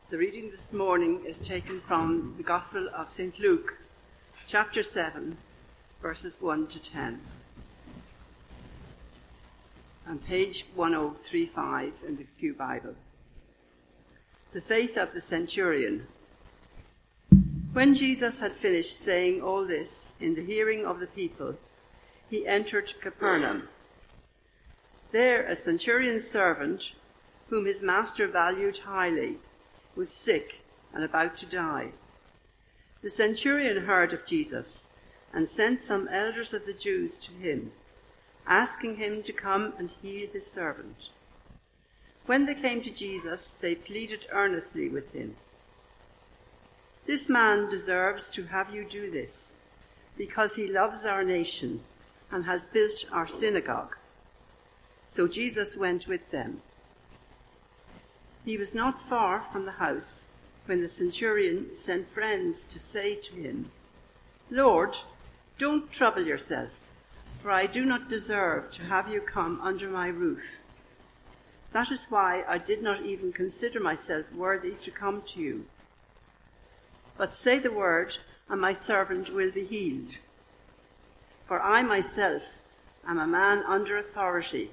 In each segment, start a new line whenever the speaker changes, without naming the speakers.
The reading this morning is taken from the Gospel of St. Luke, chapter 7, verses 1 to 10. On page 1035 in the Pew Bible. The faith of the centurion. When Jesus had finished saying all this in the hearing of the people, he entered Capernaum. There a centurion's servant, whom his master valued highly, was sick and about to die. The centurion heard of Jesus and sent some elders of the Jews to him, asking him to come and heal his servant. When they came to Jesus, they pleaded earnestly with him. "This man deserves to have you do this, because he loves our nation and has built our synagogue." So Jesus went with them. He was not far from the house when the centurion sent friends to say to him, "Lord, don't trouble yourself, for I do not deserve to have you come under my roof. That is why I did not even consider myself worthy to come to you. But say the word, and my servant will be healed. For I myself am a man under authority,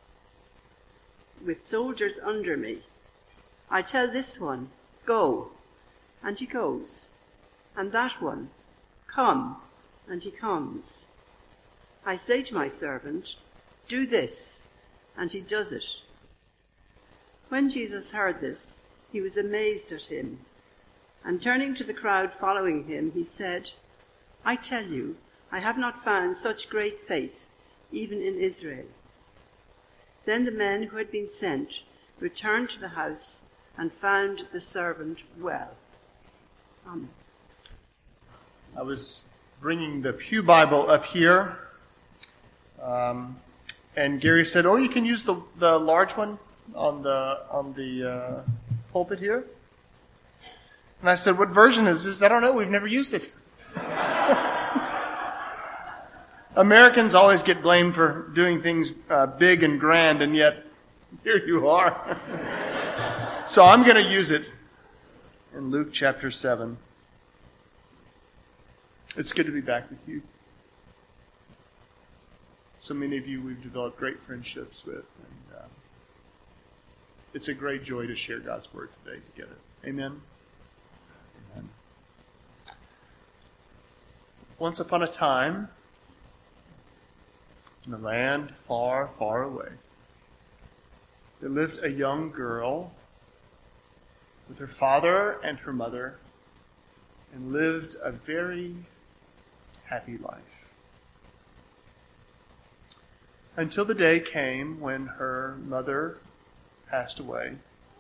with soldiers under me. I tell this one, 'Go,' and he goes, and that one, 'Come,' and he comes. I say to my servant, 'Do this,' and he does it." When Jesus heard this, he was amazed at him, and turning to the crowd following him, he said, "I tell you, I have not found such great faith, even in Israel." Then the men who had been sent returned to the house and found the servant well. Amen.
I was bringing the Pew Bible up here, and Gary said, "Oh, you can use the large one on the pulpit here." And I said, "What version is this?" "I don't know. We've never used it." Americans always get blamed for doing things big and grand, and yet here you are. So I'm going to use it in Luke chapter 7. It's good to be back with you. So many of you we've developed great friendships with, and it's a great joy to share God's Word today together. Amen? Amen. Once upon a time, in a land far, far away, there lived a young girl with her father and her mother, and lived a very happy life. Until the day came when her mother passed away.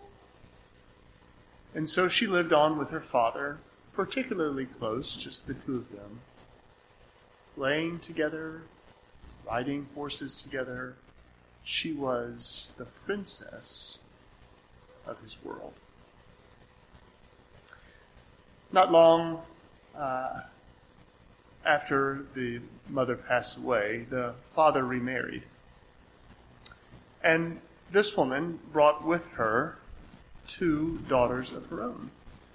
And so she lived on with her father, particularly close, just the two of them, playing together, riding horses together. She was the princess of his world. Not long after the mother passed away, the father remarried. And this woman brought with her 2 daughters of her own.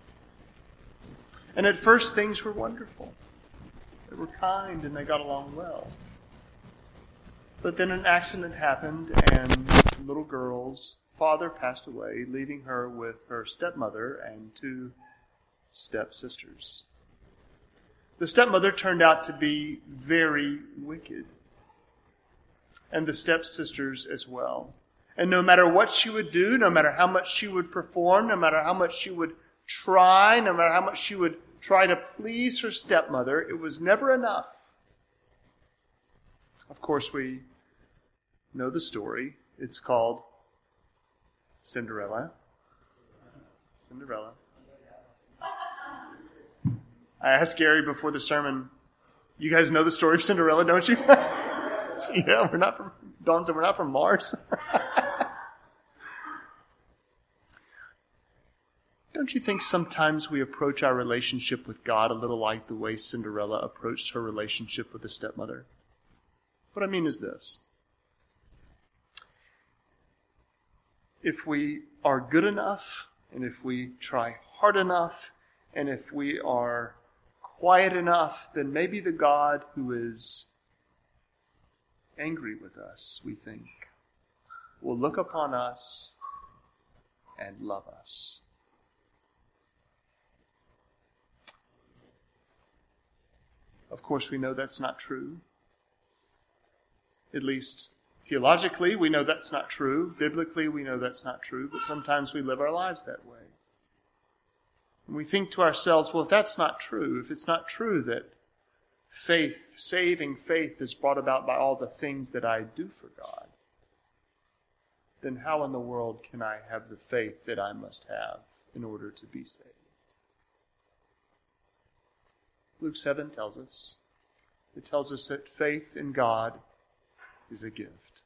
And at first things were wonderful. They were kind and they got along well. But then an accident happened, and the little girl's father passed away, leaving her with her stepmother and 2 stepsisters. The stepmother turned out to be very wicked, and the stepsisters as well. And no matter what she would do, no matter how much she would perform, no matter how much she would try, no matter how much she would try to please her stepmother, it was never enough. Of course, we know the story. It's called Cinderella. Cinderella. I asked Gary before the sermon, "You guys know the story of Cinderella, don't you?" So, yeah, Dawn said, "We're not from Mars." Don't you think sometimes we approach our relationship with God a little like the way Cinderella approached her relationship with the stepmother? What I mean is this. If we are good enough and if we try hard enough, and if we are quiet enough, then maybe the God who is angry with us, we think, will look upon us and love us. Of course, we know that's not true. At least theologically, we know that's not true. Biblically, we know that's not true. But sometimes we live our lives that way. And we think to ourselves, well, if that's not true, if it's not true that faith, saving faith, is brought about by all the things that I do for God, then how in the world can I have the faith that I must have in order to be saved? Luke 7 tells us. It tells us that faith in God is a gift.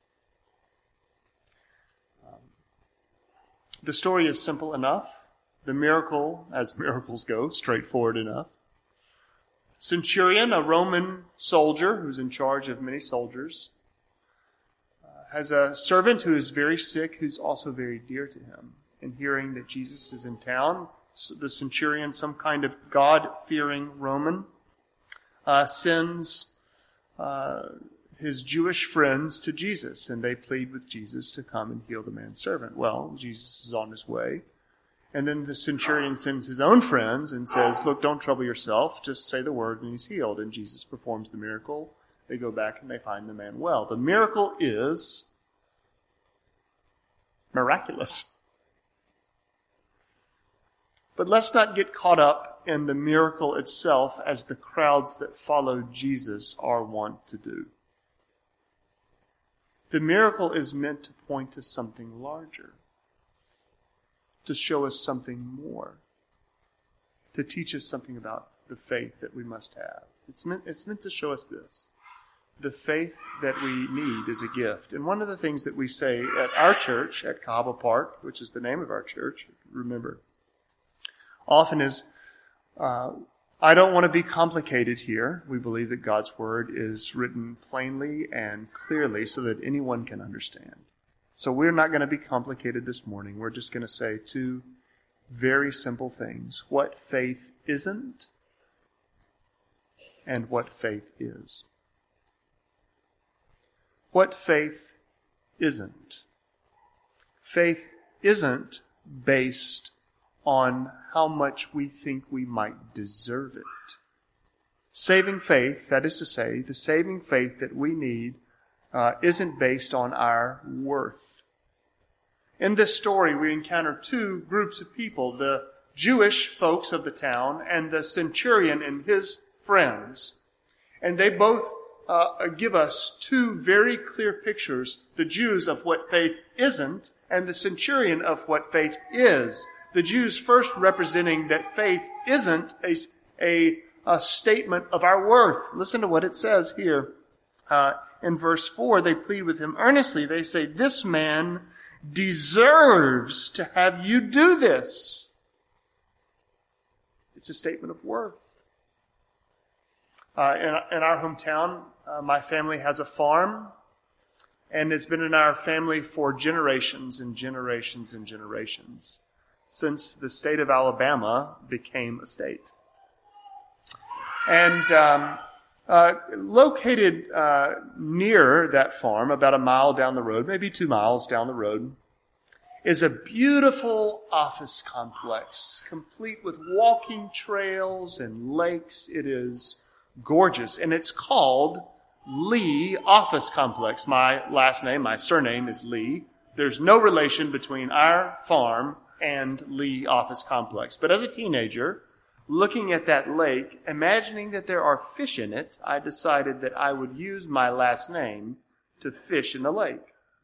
The story is simple enough. The miracle, as miracles go, straightforward enough. Centurion, a Roman soldier who's in charge of many soldiers, has a servant who is very sick, who's also very dear to him. And hearing that Jesus is in town, the centurion, some kind of God-fearing Roman, sends his Jewish friends to Jesus, and they plead with Jesus to come and heal the man's servant. Well, Jesus is on his way. And then the centurion sends his own friends and says, look, don't trouble yourself. Just say the word and he's healed. And Jesus performs the miracle. They go back and they find the man well. The miracle is miraculous. But let's not get caught up in the miracle itself as the crowds that follow Jesus are wont to do. The miracle is meant to point to something larger, to show us something more, to teach us something about the faith that we must have. It's meant to show us this. The faith that we need is a gift. And one of the things that we say at our church, at Cahaba Park, which is the name of our church, remember, often is, I don't want to be complicated here. We believe that God's Word is written plainly and clearly so that anyone can understand. So we're not going to be complicated this morning. We're just going to say two very simple things. What faith isn't and what faith is. What faith isn't. Faith isn't based on how much we think we might deserve it. Saving faith, that is to say, the saving faith that we need, isn't based on our worth. In this story, we encounter two groups of people, the Jewish folks of the town and the centurion and his friends. And they both give us two very clear pictures, the Jews of what faith isn't and the centurion of what faith is. The Jews first representing that faith isn't a statement of our worth. Listen to what it says here. In verse 4, they plead with him earnestly. They say, this man deserves to have you do this. It's a statement of worth. In our hometown, my family has a farm, and it's been in our family for generations and generations and generations, since the state of Alabama became a state. And located near that farm, about a mile down the road, maybe 2 miles down the road, is a beautiful office complex, complete with walking trails and lakes. It is gorgeous, and it's called Lee Office Complex. My last name, my surname is Lee. There's no relation between our farm and Lee Office Complex. But as a teenager, looking at that lake, imagining that there are fish in it, I decided that I would use my last name to fish in the lake.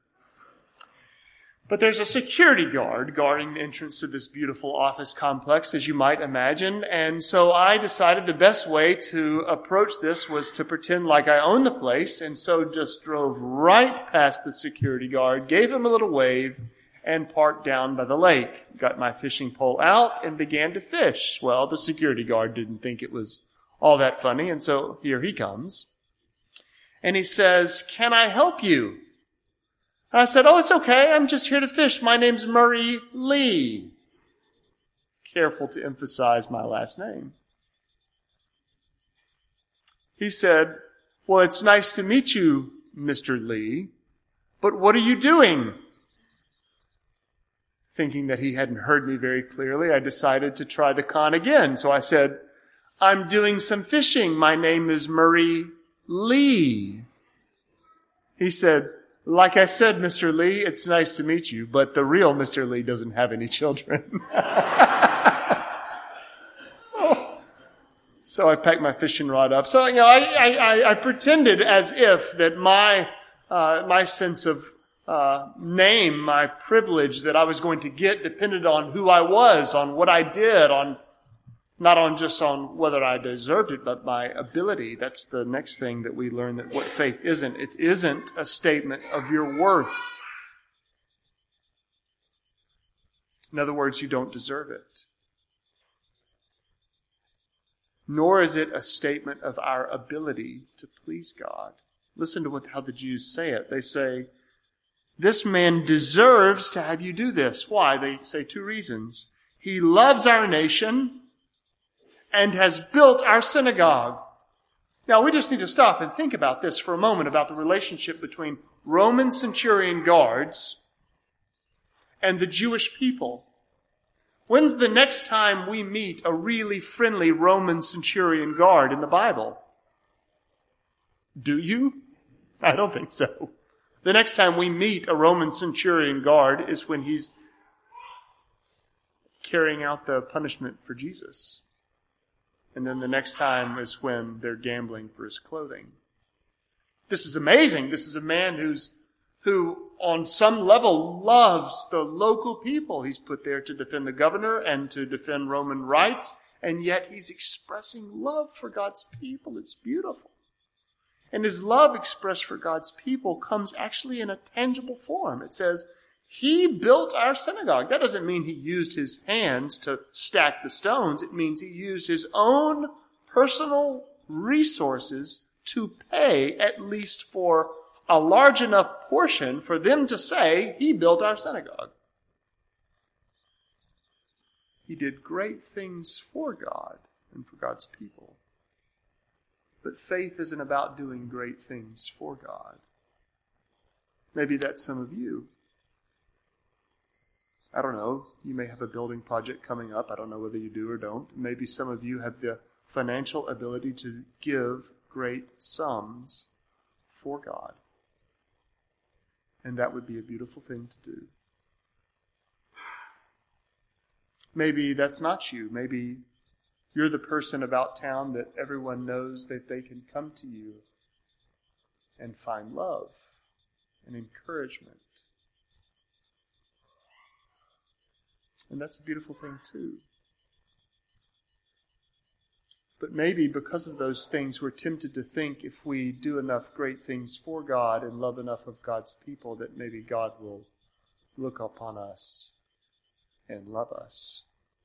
But there's a security guard guarding the entrance to this beautiful office complex, as you might imagine. And so I decided the best way to approach this was to pretend like I owned the place. And so just drove right past the security guard, gave him a little wave, and parked down by the lake. Got my fishing pole out and began to fish. Well, the security guard didn't think it was all that funny. And so here he comes. And he says, "Can I help you?" And I said, "Oh, it's okay. I'm just here to fish. My name's Murray Lee." careful to emphasize my last name. He said, well, it's nice to meet you, Mr. Lee, but what are you doing? Thinking that he hadn't heard me very clearly, I decided to try the con again. So I said, I'm doing some fishing. My name is Murray Lee. He said, like I said, Mr. Lee, it's nice to meet you, but the real Mr. Lee doesn't have any children. So I packed my fishing rod up. So, I pretended as if that my sense of name, my privilege that I was going to get depended on who I was, on what I did, not on just on whether I deserved it, but my ability. That's the next thing that we learn, that what faith isn't. It isn't a statement of your worth. In other words, you don't deserve it. Nor is it a statement of our ability to please God. Listen to how the Jews say it. They say, this man deserves to have you do this. Why? They say two reasons. He loves our nation and has built our synagogue. Now, we just need to stop and think about this for a moment, about the relationship between Roman centurion guards and the Jewish people. When's the next time we meet a really friendly Roman centurion guard in the Bible? Do you? I don't think so. The next time we meet a Roman centurion guard is when he's carrying out the punishment for Jesus. And then the next time is when they're gambling for his clothing. This is amazing. This is a man who on some level loves the local people. He's put there to defend the governor and to defend Roman rights, and yet he's expressing love for God's people. It's beautiful. And his love expressed for God's people comes actually in a tangible form. It says, he built our synagogue. That doesn't mean he used his hands to stack the stones. It means he used his own personal resources to pay at least for a large enough portion for them to say, he built our synagogue. He did great things for God and for God's people. But faith isn't about doing great things for God. Maybe that's some of you. I don't know. You may have a building project coming up. I don't know whether you do or don't. Maybe some of you have the financial ability to give great sums for God. And that would be a beautiful thing to do. Maybe that's not you. Maybe you're the person about town that everyone knows that they can come to you and find love and encouragement. And that's a beautiful thing too. But maybe because of those things, we're tempted to think if we do enough great things for God and love enough of God's people, that maybe God will look upon us and love us.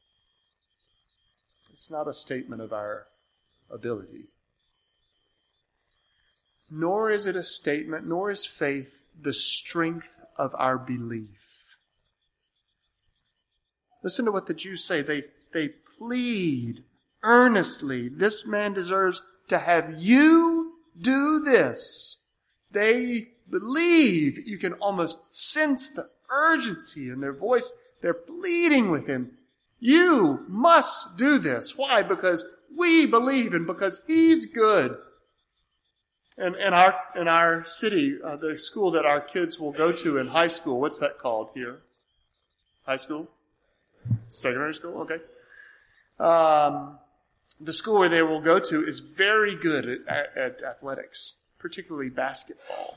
It's not a statement of our ability. Nor is it a statement, nor is faith the strength of our belief. Listen to what the Jews say. They plead earnestly, this man deserves to have you do this. They believe. You can almost sense the urgency in their voice. They're pleading with him. You must do this. Why? Because we believe and because he's good. And in our city, the school that our kids will go to in high school, what's that called here? High school? Secondary school? Okay. The school where they will go to is very good at athletics, particularly basketball.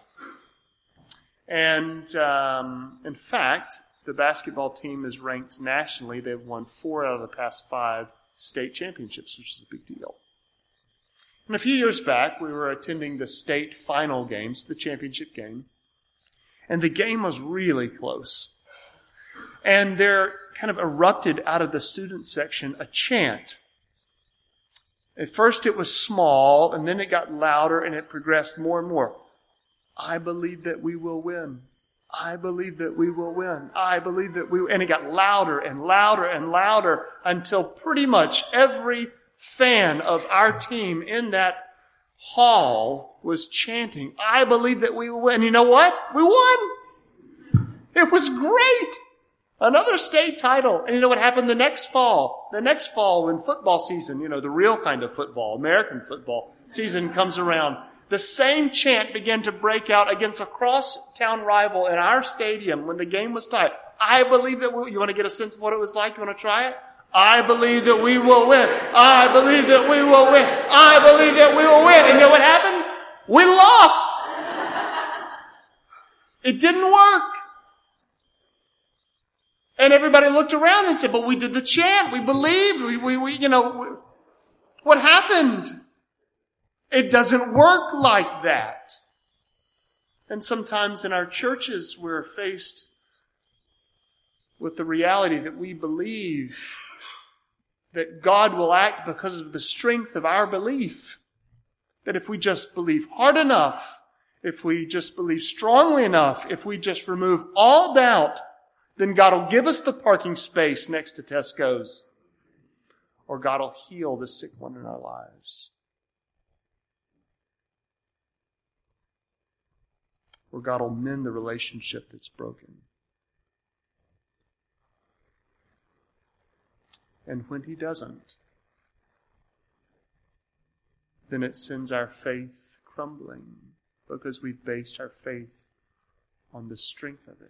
And in fact, the basketball team is ranked nationally. They've won 4 out of the past 5 state championships, which is a big deal. And a few years back, we were attending the state final games, the championship game, and the game was really close. And there kind of erupted out of the student section a chant. At first it was small, and then it got louder, and it progressed more and more. I believe that we will win. I believe that we will win. I believe that we will. And it got louder and louder and louder until pretty much every fan of our team in that hall was chanting, I believe that we will win. You know what? We won. It was great. Another state title. And you know what happened the next fall? The next fall when football season, the real kind of football, American football season comes around, the same chant began to break out against a cross-town rival in our stadium when the game was tied. I believe that you want to get a sense of what it was like? You want to try it? I believe that we will win. I believe that we will win. I believe that we will win. And you know what happened? We lost. It didn't work. And everybody looked around and said, but we did the chant. We believed. What happened? It doesn't work like that. And sometimes in our churches, we're faced with the reality that we believe that God will act because of the strength of our belief. That if we just believe hard enough, if we just believe strongly enough, if we just remove all doubt, then God will give us the parking space next to Tesco's. Or God will heal the sick one in our lives. Or God will mend the relationship that's broken. And when He doesn't, then it sends our faith crumbling because we've based our faith on the strength of it.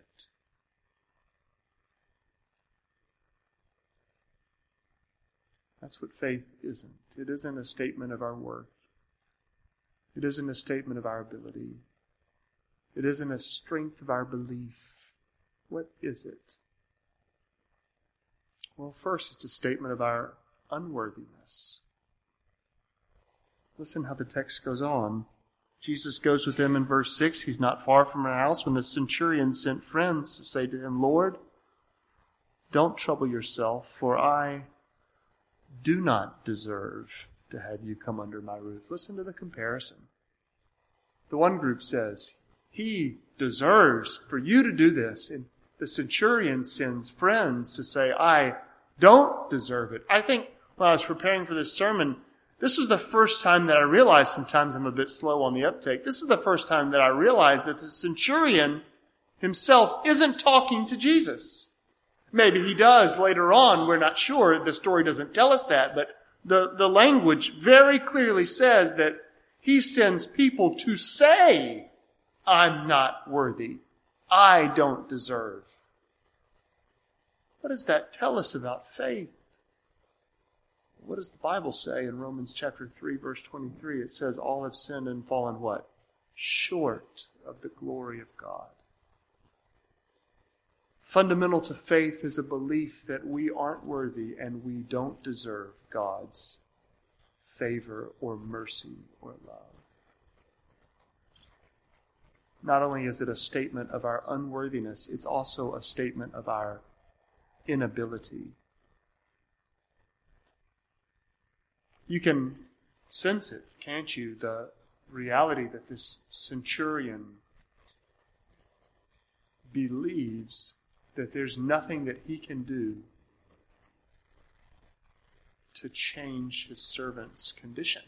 That's what faith isn't. It isn't a statement of our worth. It isn't a statement of our ability. It isn't a strength of our belief. What is it? Well, first, it's a statement of our unworthiness. Listen how the text goes on. Jesus goes with them in verse 6. He's not far from our house when the centurion sent friends to say to him, Lord, don't trouble yourself, for I do not deserve to have you come under my roof. Listen to the comparison. The one group says, He deserves for you to do this. And the centurion sends friends to say, I don't deserve it. I think when I was preparing for this sermon, this was the first time that I realized, sometimes I'm a bit slow on the uptake, this is the first time that I realized that the centurion himself isn't talking to Jesus. Maybe he does later on, we're not sure, the story doesn't tell us that, but the language very clearly says that he sends people to say, I'm not worthy. I don't deserve. What does that tell us about faith? What does the Bible say in Romans chapter 3, verse 23? It says, all have sinned and fallen what? Short of the glory of God. Fundamental to faith is a belief that we aren't worthy and we don't deserve God's favor or mercy or love. Not only is it a statement of our unworthiness, it's also a statement of our inability. You can sense it, can't you? The reality that this centurion believes that there's nothing that he can do to change his servant's condition.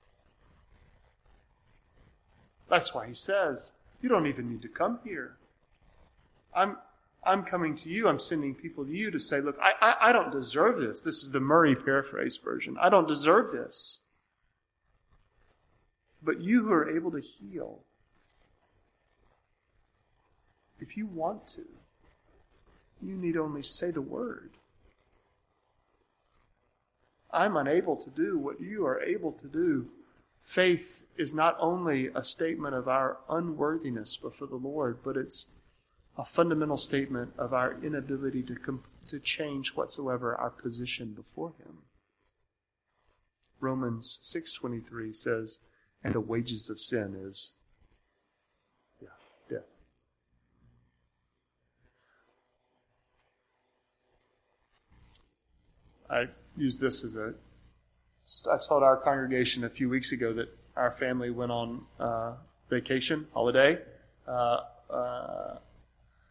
That's why he says, you don't even need to come here. I'm coming to you. I'm sending people to you to say, look, I don't deserve this. This is the Murray paraphrase version. I don't deserve this. But you who are able to heal, if you want to, you need only say the word. I'm unable to do what you are able to do. Faith is not only a statement of our unworthiness before the Lord, but it's a fundamental statement of our inability to change whatsoever our position before Him. Romans 6:23 says, and the wages of sin is death. I use this as I told our congregation a few weeks ago that our family went on vacation, holiday,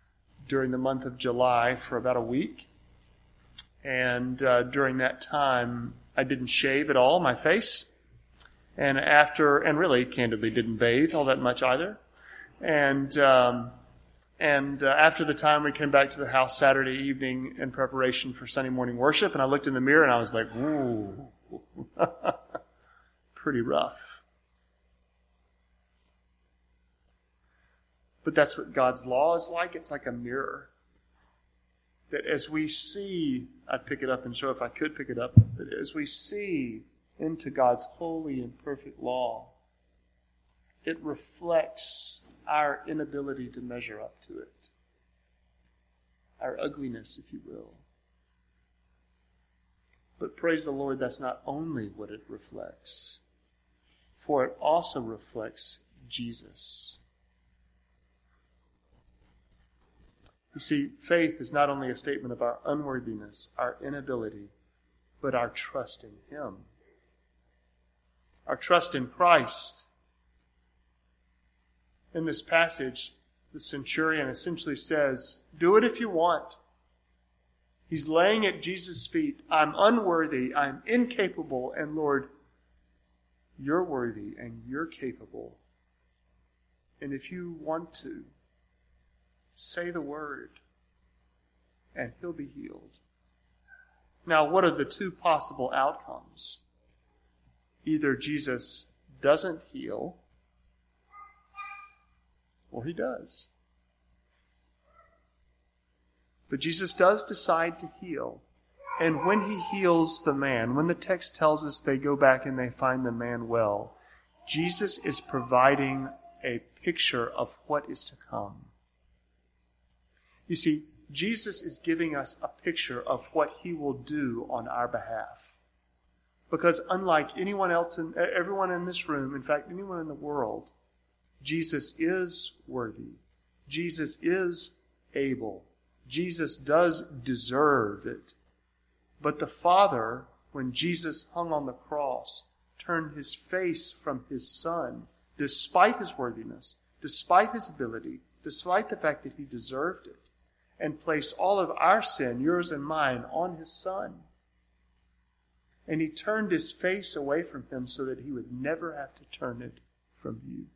during the month of July for about a week. And during that time, I didn't shave at all my face. And really candidly didn't bathe all that much either. And after the time we came back to the house Saturday evening in preparation for Sunday morning worship, and I looked in the mirror and I was like, ooh, pretty rough. But that's what God's law is like. It's like a mirror. That as we see, I'd pick it up and show if I could pick it up, but as we see into God's holy and perfect law, it reflects our inability to measure up to it. Our ugliness, if you will. But praise the Lord, that's not only what it reflects, for it also reflects Jesus. You see, faith is not only a statement of our unworthiness, our inability, but our trust in Him. Our trust in Christ. In this passage, the centurion essentially says, do it if you want. He's laying at Jesus' feet. I'm unworthy, I'm incapable, and Lord, you're worthy and you're capable. And if you want to, say the word, and he'll be healed. Now, what are the two possible outcomes? Either Jesus doesn't heal, or he does. But Jesus does decide to heal. And when he heals the man, when the text tells us they go back and they find the man well, Jesus is providing a picture of what is to come. You see, Jesus is giving us a picture of what he will do on our behalf. Because unlike anyone else, everyone in this room, in fact, anyone in the world, Jesus is worthy. Jesus is able. Jesus does deserve it. But the Father, when Jesus hung on the cross, turned his face from his Son, despite his worthiness, despite his ability, despite the fact that he deserved it, and placed all of our sin, yours and mine, on his Son. And he turned his face away from him so that he would never have to turn it from you.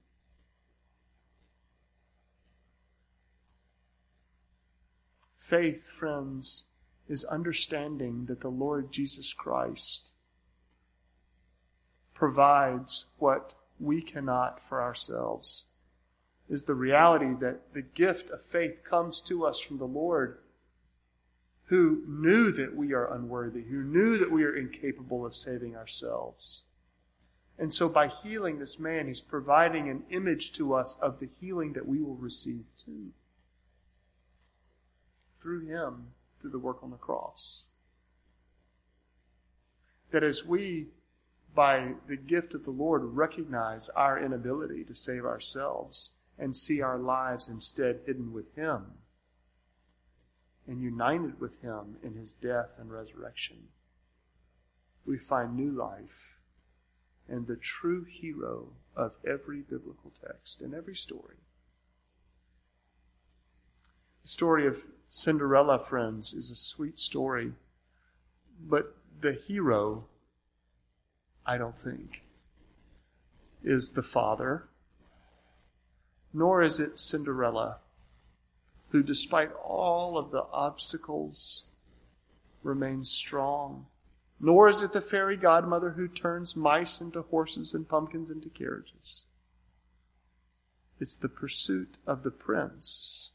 Faith, friends, is understanding that the Lord Jesus Christ provides what we cannot for ourselves. Is the reality that the gift of faith comes to us from the Lord, who knew that we are unworthy, who knew that we are incapable of saving ourselves. And so by healing this man, he's providing an image to us of the healing that we will receive too. Through him, through the work on the cross. That as we, by the gift of the Lord, recognize our inability to save ourselves and see our lives instead hidden with him and united with him in his death and resurrection, we find new life and the true hero of every biblical text and every story. The story of Cinderella, friends, is a sweet story, but the hero, I don't think, is the father, nor is it Cinderella, who despite all of the obstacles remains strong, nor is it the fairy godmother who turns mice into horses and pumpkins into carriages. It's the pursuit of the prince,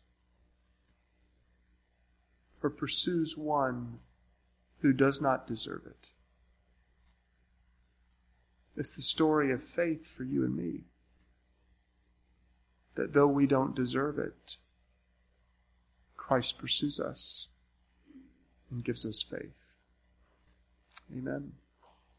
or pursues one who does not deserve it. It's the story of faith for you and me. That though we don't deserve it, Christ pursues us and gives us faith. Amen.